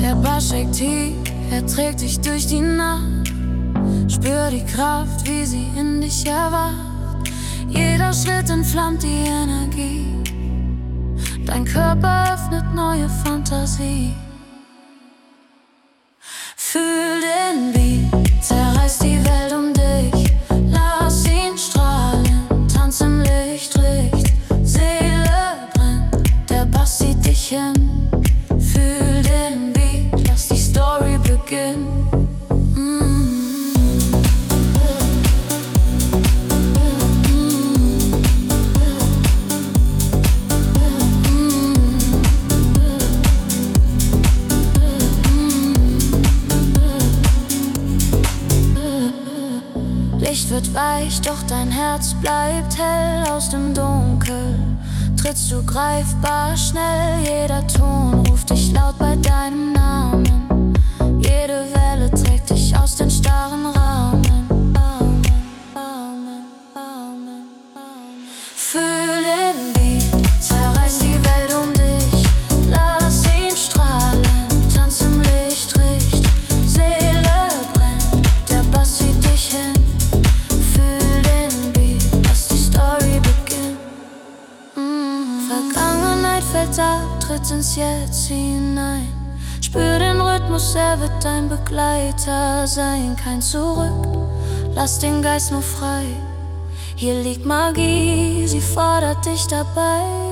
Der Bass schlägt tief, er trägt dich durch die Nacht. Spür die Kraft, wie sie in dich erwacht. Jeder Schritt entflammt die Energie. Dein Körper öffnet neue Fantasie. Fühl den Beat, zerreiß die Welt um dich. Lass ihn strahlen, tanz im Lichtricht. Seele brennt, der Bass zieht dich hin. Fühl den Beat, lass die Story beginnen. Licht wird weich, doch dein Herz bleibt hell. Aus dem Dunkel trittst du greifbar schnell. Jeder Ton ruft dich laut bei deinem Namen. Jede Welle trägt dich aus den starren Rahmen. Fühl den Beat, zerreiß die Welt um dich. Lass ihn strahlen, tanz im Lichtricht. Seele brennt, der Bass zieht dich hin. Fällt ab, tritt ins Jetzt hinein. Spür den Rhythmus, er wird dein Begleiter sein. Kein Zurück, lass den Geist nur frei. Hier liegt Magie, sie fordert dich dabei.